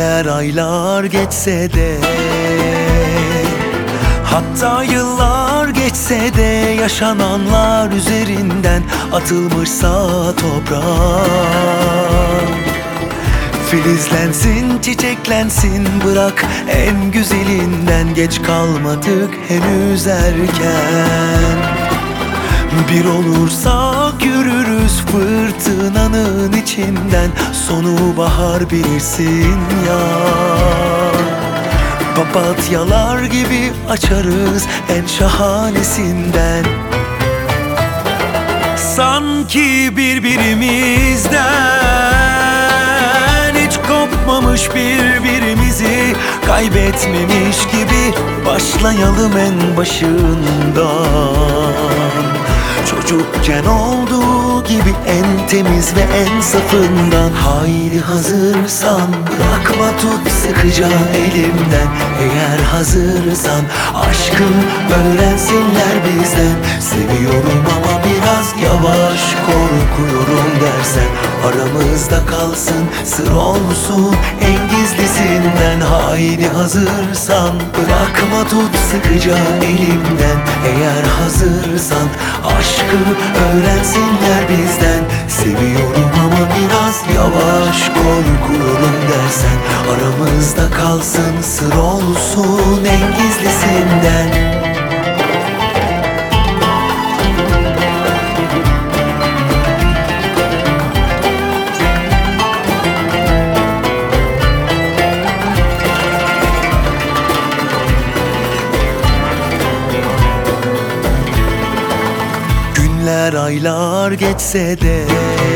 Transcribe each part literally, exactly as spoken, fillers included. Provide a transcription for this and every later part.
Günler aylar geçse de, hatta yıllar geçse de, yaşananlar üzerinden atılmışsa toprak, filizlensin, çiçeklensin, bırak en güzelinden. Geç kalmadık henüz erken. Bir olursak yürürüz fırtınanın içinden. Sonu bahar bilirsin ya. Papatyalar gibi açarız en şahanesinden. Sanki birbirimizden hiç kopmamış, birbirimizi kaybetmemiş gibi başlayalım en başından. Çocukken olduğu gibi en temiz ve en safından. Haydi hazırsan bırakma, tut sıkıca elimden. Eğer hazırsan aşkı öğrensinler bizden. Seviyorum ama biraz yavaş, korkuyorum dersen. Aramızda kalsın, sır olsun en gizlisinden. Haydi hazırsan bırakma, tut sıkıca elimden. Eğer hazırsan aşkı öğrensinler bizden. Seviyorum ama biraz yavaş, korkuyorum dersen. Aramızda kalsın, sır olsun en gizlisinden. Günler aylar geçse de,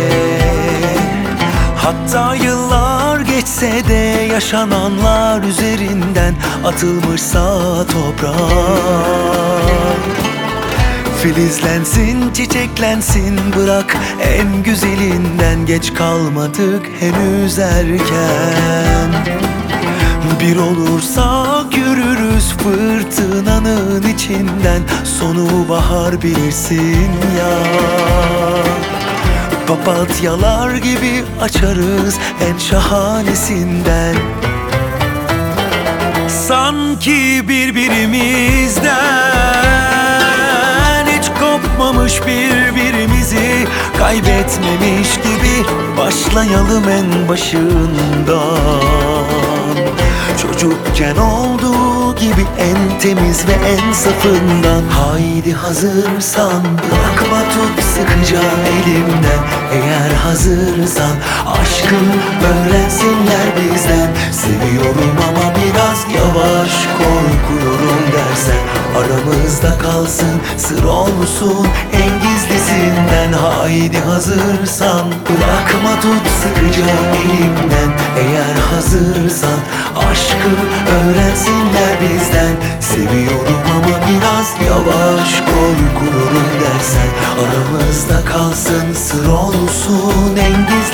hatta yıllar geçse de, yaşananlar üzerinden atılmışsa toprak, filizlensin, çiçeklensin, bırak en güzelinden. Geç kalmadık henüz erken. Bir olursak yürürüz fırtınanın içinden. Sonu bahar bilirsin ya. Papatyalar gibi açarız en şahanesinden. Sanki birbirimizden hiç kopmamış, birbirimizi kaybetmemiş gibi başlayalım en başından. Çocukken olduğu gibi en temiz ve en safından. Haydi hazırsan bırakma, tut sıkıca elimden. Eğer hazırsan aşkı öğrensinler bizden. Seviyorum ama biraz yavaş, korkuyorum dersen. Aramızda kalsın, sır olsun en gizlisinden. Haydi hazırsan bırakma, tut sıkıca elimden. Eğer hazırsan aşkı öğrensinler bizden. Seviyorum ama biraz yavaş, korkuyorum dersen. Aramızda kalsın, sır olsun en gizlisinden.